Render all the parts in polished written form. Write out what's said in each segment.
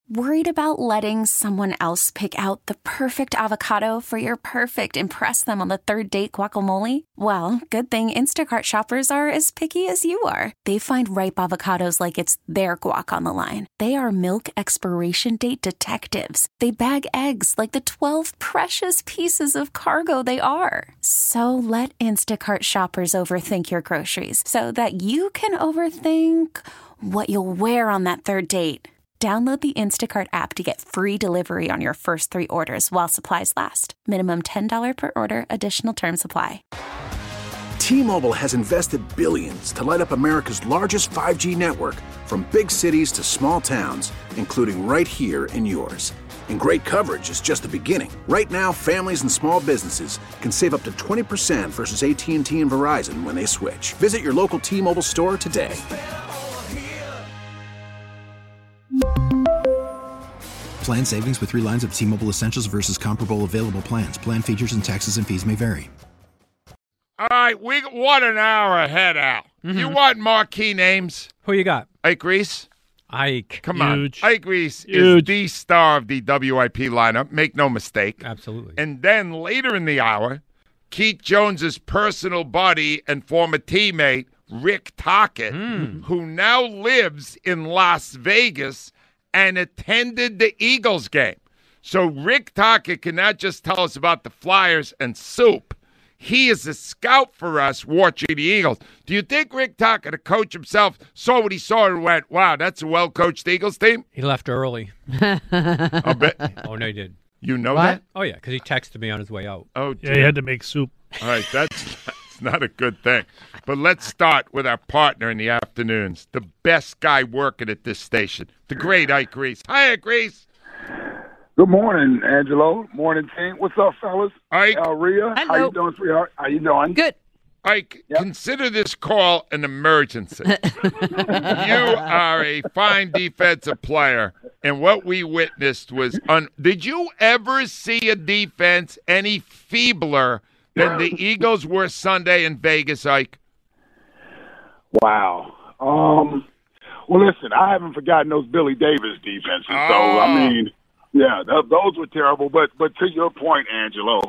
Worried about letting someone else pick out the perfect avocado for your perfect impress them on the third date guacamole? Well, good thing Instacart shoppers are as picky as you are. They find ripe avocados like it's their guac on the line. They are milk expiration date detectives. They bag eggs like the 12 precious pieces of cargo they are. So let Instacart shoppers overthink your groceries so that you can overthink what you'll wear on that third date. Download the Instacart app to get free delivery on your first 3 orders while supplies last. Minimum $10 per order. Additional terms apply. T-Mobile has invested billions to light up America's largest 5G network, from big cities to small towns, including right here in yours. And great coverage is just the beginning. Right now, families and small businesses can save up to 20% versus AT&T and Verizon when they switch. Visit your local T-Mobile store today. Plan savings with 3 lines of T-Mobile Essentials versus comparable available plans. Plan features and taxes and fees may vary. All right, we what an hour ahead, Al. Mm-hmm. You want marquee names? Who you got? Ike Reese. Ike. Come Huge. on. Ike Reese is the star of the WIP lineup. Make no mistake. Absolutely. And then later in the hour, Keith Jones's personal buddy and former teammate, Rick Tocchet, who now lives in Las Vegas and attended the Eagles game. So Rick Tocchet can not just tell us about the Flyers and soup. He is a scout for us watching the Eagles. Do you think Rick Tocchet, the coach himself, saw what he saw and went, wow, that's a well-coached Eagles team? He left early. I'll bet. Oh, no, he did. You know that? Oh, yeah, because he texted me on his way out. Oh, yeah, he had to make soup. All right, that's not a good thing. But let's start with our partner in the afternoons, the best guy working at this station, the great Ike Reese. Hi, Ike Reese. Good morning, Angelo. Morning, team. What's up, fellas? Ike. Rhea. Hello. How you doing, sweetheart? How you doing? Good. Ike, consider this call an emergency. You are a fine defensive player, and what we witnessed was did you ever see a defense any feebler than the Eagles were Sunday in Vegas, Ike? Wow. Well, listen, I haven't forgotten those Billy Davis defenses. So, I mean, yeah, those were terrible. But to your point, Angelo,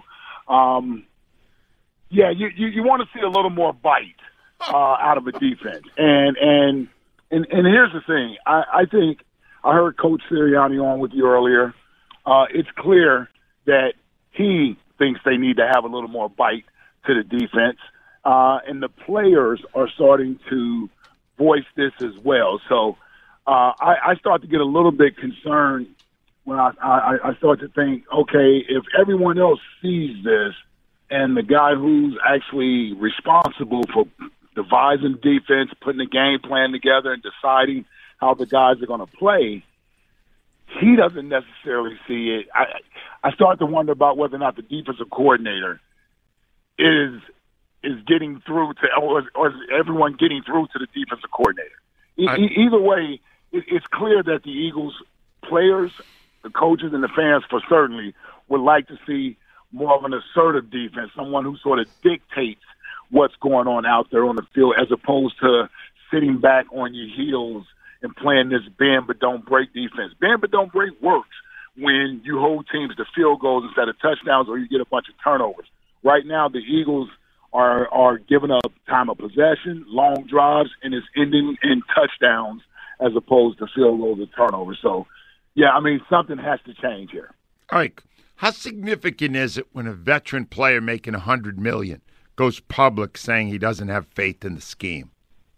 yeah, you want to see a little more bite out of a defense. And here's the thing. I think I heard Coach Sirianni on with you earlier. It's clear that he thinks they need to have a little more bite to the defense. And the players are starting to voice this as well. So I start to get a little bit concerned when I start to think, okay, if everyone else sees this and the guy who's actually responsible for devising defense, putting the game plan together and deciding how the guys are going to play, he doesn't necessarily see it. I start to wonder about whether or not the defensive coordinator is getting through to, or is everyone getting through to the defensive coordinator. Either way, it's clear that the Eagles players, the coaches, and the fans for certainly would like to see more of an assertive defense, someone who sort of dictates what's going on out there on the field as opposed to sitting back on your heels and playing this bend but don't break defense. Bend but don't break works when you hold teams to field goals instead of touchdowns or you get a bunch of turnovers. Right now, the Eagles are giving up time of possession, long drives, and it's ending in touchdowns as opposed to field goals and turnovers. So, yeah, I mean, something has to change here. Ike, how significant is it when a veteran player making $100 million goes public saying he doesn't have faith in the scheme?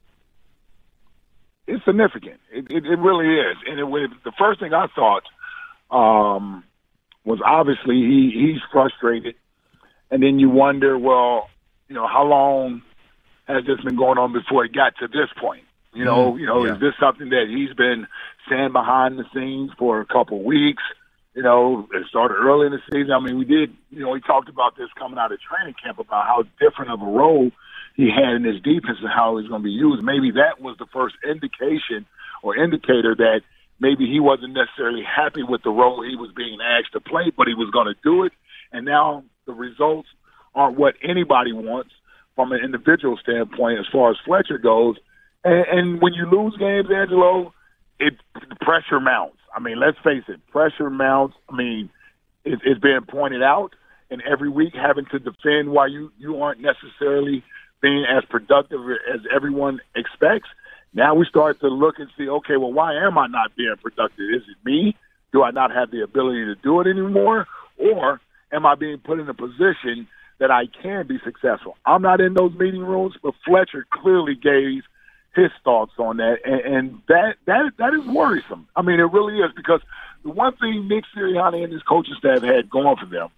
It's significant. It really is. And the first thing I thought was obviously he's frustrated. And then you wonder, well, you know, how long has this been going on before it got to this point? Is this something that he's been saying behind the scenes for a couple of weeks? You know, it started early in the season. I mean, we talked about this coming out of training camp about how different of a role he had in his defense and how he's going to be used. Maybe that was the first indication or indicator that maybe he wasn't necessarily happy with the role he was being asked to play, but he was going to do it. And now the results aren't what anybody wants from an individual standpoint as far as Fletcher goes. And when you lose games, Angelo, the pressure mounts. I mean, let's face it, pressure mounts. I mean, it's being pointed out, and every week having to defend why you aren't necessarily being as productive as everyone expects. Now we start to look and see, okay, well, why am I not being productive? Is it me? Do I not have the ability to do it anymore? Or am I being put in a position that I can be successful? I'm not in those meeting rooms, but Fletcher clearly gave his thoughts on that, and that is worrisome. I mean, it really is, because the one thing Nick Sirianni and his coaching staff had going for them,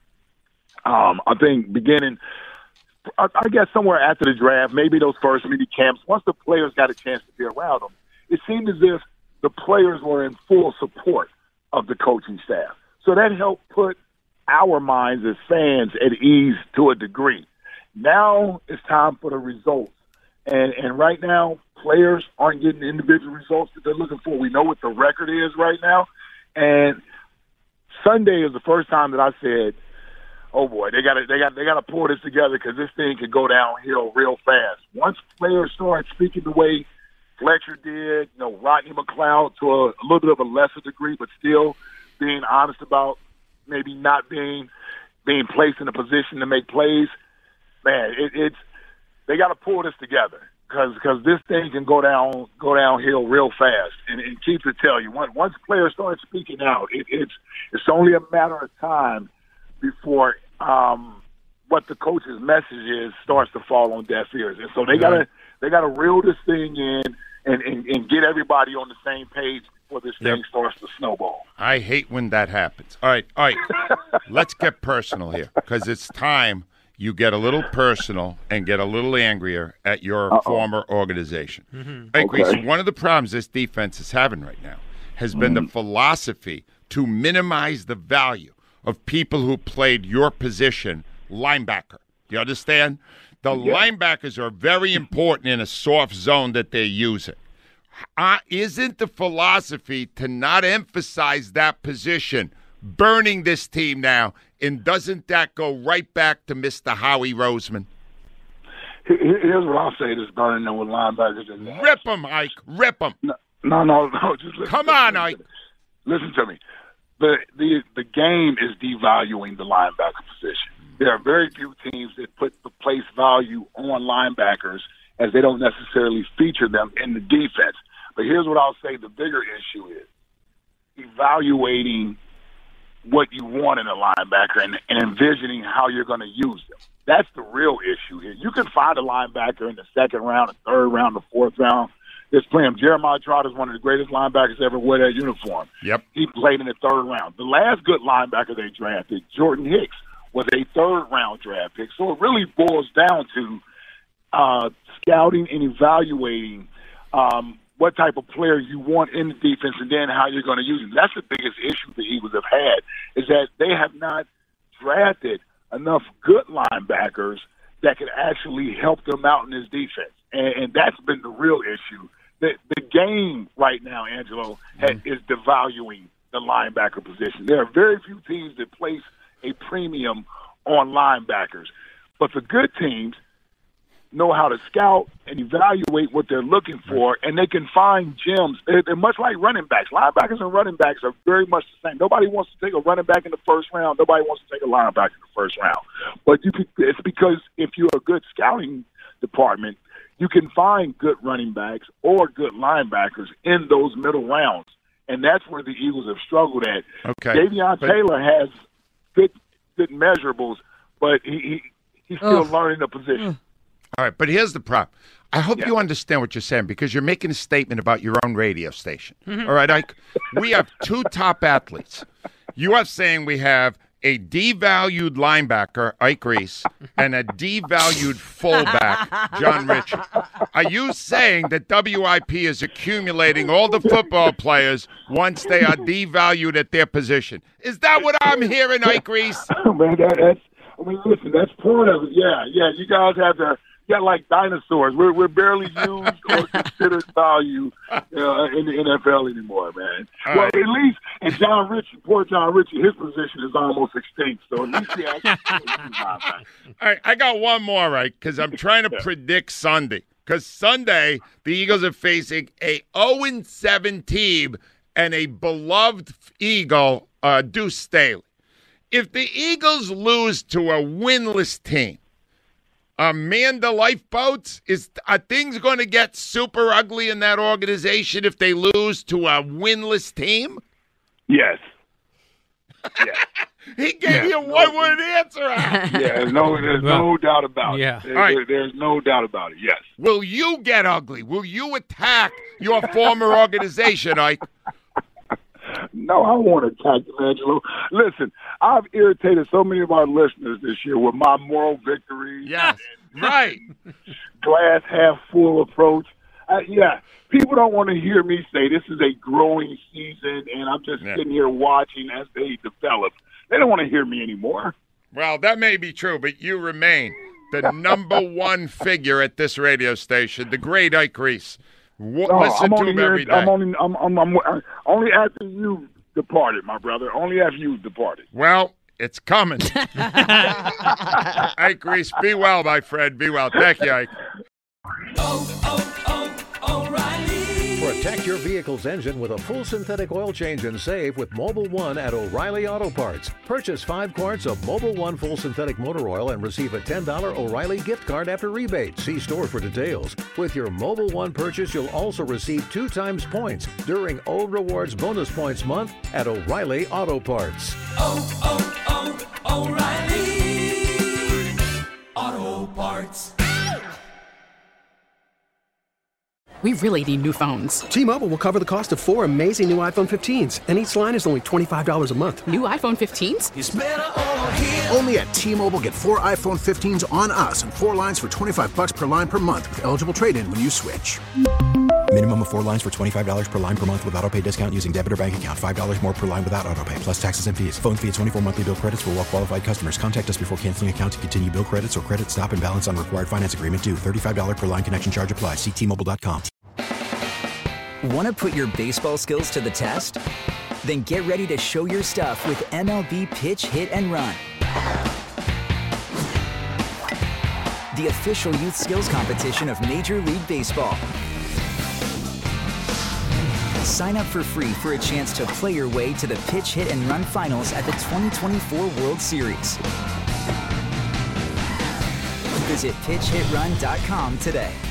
I think beginning, I guess somewhere after the draft, maybe those first mini camps, once the players got a chance to be around them, it seemed as if the players were in full support of the coaching staff. So that helped put our minds as fans at ease to a degree. Now it's time for the results. And right now, players aren't getting the individual results that they're looking for. We know what the record is right now. And Sunday is the first time that I said, oh boy, they got to pull this together, because this thing could go downhill real fast. Once players start speaking the way Fletcher did, Rodney McLeod to a little bit of a lesser degree, but still being honest about maybe not being placed in a position to make plays, man, they got to pull this together, because this thing can go downhill real fast. And Keith will tell you, once players start speaking out, it's only a matter of time before what the coach's message is starts to fall on deaf ears. And so they gotta reel this thing in and get everybody on the same page before this thing starts to snowball. I hate when that happens. All right. Let's get personal here, because it's time you get a little personal and get a little angrier at your former organization. Mm-hmm. Hey, Grease, Okay. one of the problems this defense is having right now has been the philosophy to minimize the value of people who played your position, linebacker. Do you understand? The linebackers are very important in a soft zone that they're using. Isn't the philosophy to not emphasize that position burning this team now, and doesn't that go right back to Mr. Howie Roseman? Here's what I'll say that's burning them with linebackers. Rip them, Ike. Rip them. No. Just listen. Come on, Ike. Listen to me. The game is devaluing the linebacker position. There are very few teams that place value on linebackers, as they don't necessarily feature them in the defense. But here's what I'll say the bigger issue is: evaluating what you want in a linebacker and envisioning how you're going to use them. That's the real issue here. You can find a linebacker in the second round, the third round, the fourth round. Let's play him. Jeremiah Trotter is one of the greatest linebackers to ever wear that uniform. Yep. He played in the third round. The last good linebacker they drafted, Jordan Hicks, was a third-round draft pick. So it really boils down to scouting and evaluating what type of player you want in the defense, and then how you're going to use them. That's the biggest issue the Eagles have had, is that they have not drafted enough good linebackers that could actually help them out in this defense. And that's been the real issue. The game right now, Angelo, is devaluing the linebacker position. There are very few teams that place a premium on linebackers. But the good teams know how to scout and evaluate what they're looking for, and they can find gems. They're much like running backs. Linebackers and running backs are very much the same. Nobody wants to take a running back in the first round. Nobody wants to take a linebacker in the first round. But it's because if you're a good scouting department, you can find good running backs or good linebackers in those middle rounds. And that's where the Eagles have struggled at. Okay. Davion Taylor has good measurables, but he's still learning the position. All right, but here's the problem. I hope you understand what you're saying, because you're making a statement about your own radio station. Mm-hmm. All right, Ike? We have two top athletes. You are saying we have a devalued linebacker, Ike Reese, and a devalued fullback, John Ritchie. Are you saying that WIP is accumulating all the football players once they are devalued at their position? Is that what I'm hearing, Ike Reese? Man, listen, that's part of it. Yeah, you guys have to. Got like dinosaurs. We're barely used or considered value in the NFL anymore, man. All well, right. at least, and poor John Ritchie, his position is almost extinct. So at least he actually All right, I got one more, right? Because I'm trying to predict Sunday. Because Sunday, the Eagles are facing a 0-7 team and a beloved Eagle, Deuce Staley. If the Eagles lose to a winless team, Amanda Lifeboats, are things going to get super ugly in that organization if they lose to a winless team? Yes. Yeah. He gave you a one-word answer. Yeah, there's no doubt about yeah. it. There's no doubt about it, yes. Will you get ugly? Will you attack your former organization, Ike? No, I won't attack you, Angelo. Listen, I've irritated so many of our listeners this year with my moral victory. Yes, right. Glass half full approach. People don't want to hear me say this is a growing season, and I'm just sitting here watching as they develop. They don't want to hear me anymore. Well, that may be true, but you remain the number one figure at this radio station, the great Ike Reese. Listen to him every day. I'm only after you departed, my brother. Only after you departed. Well, it's coming. Ike Reese, be well, my friend. Be well. Thank you, Ike. O'Reilly. Protect your vehicle's engine with a full synthetic oil change and save with Mobil 1 at O'Reilly Auto Parts. Purchase 5 quarts of Mobil 1 full synthetic motor oil and receive a $10 O'Reilly gift card after rebate. See store for details. With your Mobil 1 purchase, you'll also receive 2 times points during O Rewards Bonus Points Month at O'Reilly Auto Parts. O'Reilly Auto Parts. We really need new phones. T-Mobile will cover the cost of 4 amazing new iPhone 15s, and each line is only $25 a month. New iPhone 15s? It's better over here. Only at T-Mobile, get 4 iPhone 15s on us and 4 lines for $25 per line per month with eligible trade-in when you switch. Minimum of 4 lines for $25 per line per month with autopay discount using debit or bank account. $5 more per line without autopay, plus taxes and fees. Phone fee at 24 monthly bill credits for well-qualified customers. Contact us before canceling account to continue bill credits or credit stop and balance on required finance agreement due. $35 per line connection charge applies. See T-Mobile.com. Want to put your baseball skills to the test? Then get ready to show your stuff with MLB Pitch, Hit, and Run. The official youth skills competition of Major League Baseball. Sign up for free for a chance to play your way to the Pitch, Hit, and Run finals at the 2024 World Series. Visit PitchHitRun.com today.